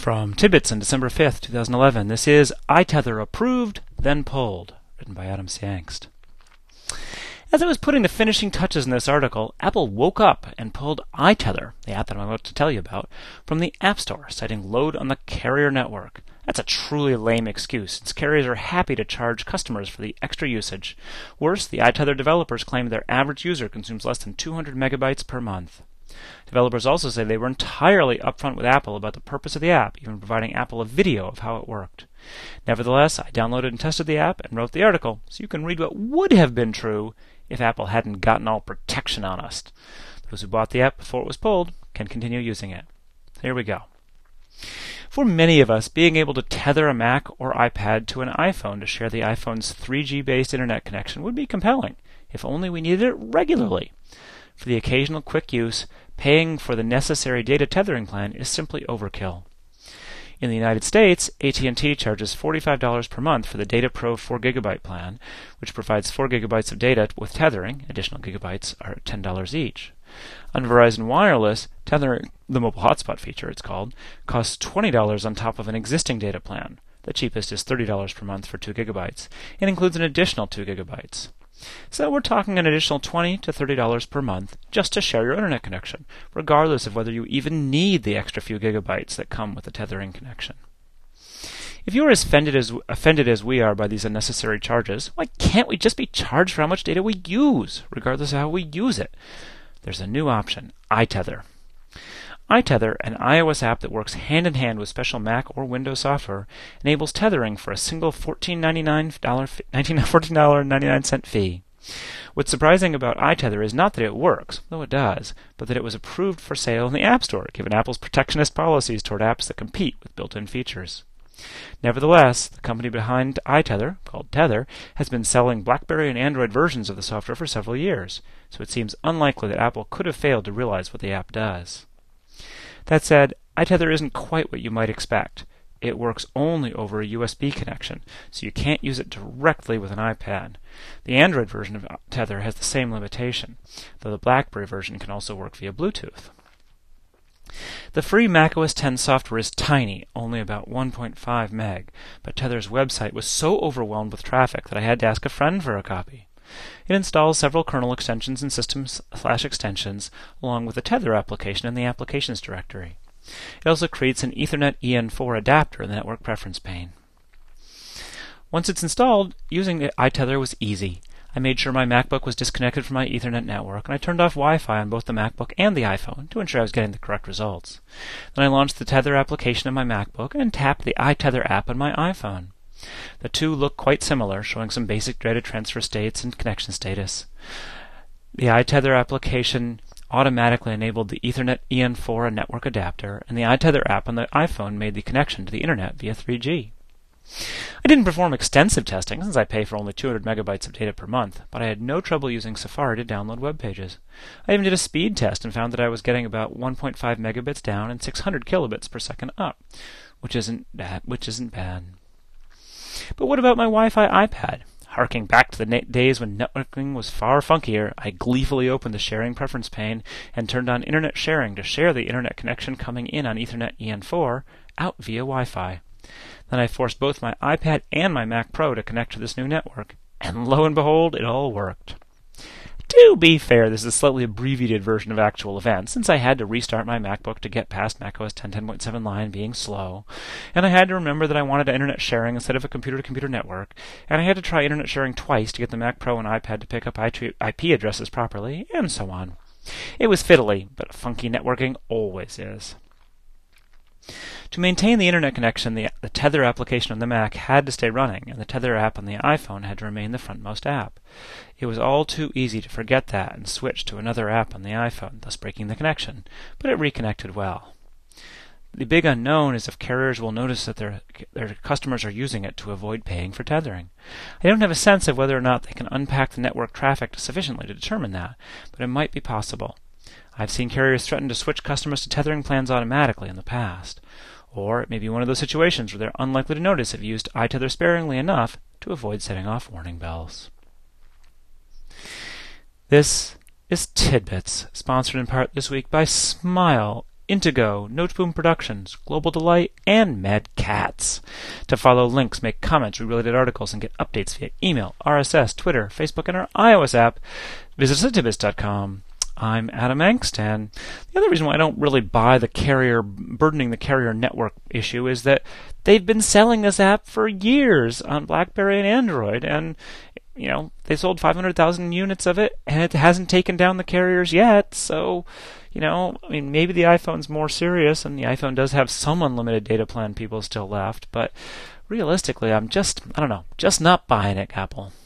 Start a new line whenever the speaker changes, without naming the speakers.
From Tidbits on December 5th, 2011, this is iTether Approved, Then Pulled, written by Adam Siangst. As I was putting the finishing touches in this article, Apple woke up and pulled iTether, the app that I'm about to tell you about, from the App Store, citing load on the carrier network. That's a truly lame excuse, since carriers are happy to charge customers for the extra usage. Worse, the iTether developers claim their average user consumes less than 200 megabytes per month. Developers also say they were entirely upfront with Apple about the purpose of the app, even providing Apple a video of how it worked. Nevertheless, I downloaded and tested the app and wrote the article, so you can read what would have been true if Apple hadn't gotten all protection on us. Those who bought the app before it was pulled can continue using it. Here we go. For many of us, being able to tether a Mac or iPad to an iPhone to share the iPhone's 3G-based internet connection would be compelling, if only we needed it regularly. For the occasional quick use, paying for the necessary data tethering plan is simply overkill. In the United States, AT&T charges $45 per month for the Data Pro 4GB plan, which provides 4 gigabytes of data with tethering. Additional gigabytes are $10 each. On Verizon Wireless, tethering, the mobile hotspot feature it's called, costs $20 on top of an existing data plan. The cheapest is $30 per month for 2 gigabytes, and includes an additional 2 gigabytes. So we're talking an additional $20 to $30 per month just to share your internet connection, regardless of whether you even need the extra few gigabytes that come with the tethering connection. If you are as offended as we are by these unnecessary charges, why can't we just be charged for how much data we use, regardless of how we use it? There's a new option, iTether. iTether, an iOS app that works hand-in-hand with special Mac or Windows software, enables tethering for a single $14.99 fee. What's surprising about iTether is not that it works, though it does, but that it was approved for sale in the App Store, given Apple's protectionist policies toward apps that compete with built-in features. Nevertheless, the company behind iTether, called Tether, has been selling BlackBerry and Android versions of the software for several years, so it seems unlikely that Apple could have failed to realize what the app does. That said, iTether isn't quite what you might expect. It works only over a USB connection, so you can't use it directly with an iPad. The Android version of Tether has the same limitation, though the BlackBerry version can also work via Bluetooth. The free macOS X software is tiny, only about 1.5 meg, but Tether's website was so overwhelmed with traffic that I had to ask a friend for a copy. It installs several kernel extensions and systems/extensions, along with the Tether application in the Applications directory. It also creates an Ethernet EN4 adapter in the Network Preference pane. Once it's installed, using the iTether was easy. I made sure my MacBook was disconnected from my Ethernet network, and I turned off Wi-Fi on both the MacBook and the iPhone to ensure I was getting the correct results. Then I launched the Tether application on my MacBook and tapped the iTether app on my iPhone. The two look quite similar, showing some basic data transfer states and connection status. The iTether application automatically enabled the Ethernet EN4 and network adapter, and the iTether app on the iPhone made the connection to the internet via 3G. I didn't perform extensive testing since I pay for only 200 megabytes of data per month, but I had no trouble using Safari to download web pages. I even did a speed test and found that I was getting about 1.5 megabits down and 600 kilobits per second up, which isn't bad. But what about my Wi-Fi iPad? Harking back to the days when networking was far funkier, I gleefully opened the sharing preference pane and turned on internet sharing to share the internet connection coming in on Ethernet EN4 out via Wi-Fi. Then I forced both my iPad and my Mac Pro to connect to this new network, and lo and behold, it all worked. To be fair, this is a slightly abbreviated version of actual events, since I had to restart my MacBook to get past macOS 10.7 line being slow, and I had to remember that I wanted internet sharing instead of a computer-to-computer network, and I had to try internet sharing twice to get the Mac Pro and iPad to pick up IP addresses properly, and so on. It was fiddly, but funky networking always is. To maintain the internet connection, the Tether application on the Mac had to stay running, and the Tether app on the iPhone had to remain the frontmost app. It was all too easy to forget that and switch to another app on the iPhone, thus breaking the connection, but it reconnected well. The big unknown is if carriers will notice that their customers are using it to avoid paying for tethering. I don't have a sense of whether or not they can unpack the network traffic sufficiently to determine that, but it might be possible. I've seen carriers threaten to switch customers to tethering plans automatically in the past. Or it may be one of those situations where they're unlikely to notice if you used iTether sparingly enough to avoid setting off warning bells. This is Tidbits, sponsored in part this week by Smile Intego, Noteboom Productions, Global Delight, and Mad Cats. To follow links, make comments, read related articles, and get updates via email, RSS, Twitter, Facebook, and our iOS app, visit citibis.com. I'm Adam Engst, and the other reason why I don't really buy the carrier burdening the carrier network issue is that they've been selling this app for years on BlackBerry and Android, and they sold 500,000 units of it, and it hasn't taken down the carriers yet. So, maybe the iPhone's more serious, and the iPhone does have some unlimited data plan people still left, but realistically, I'm just not buying it, Apple.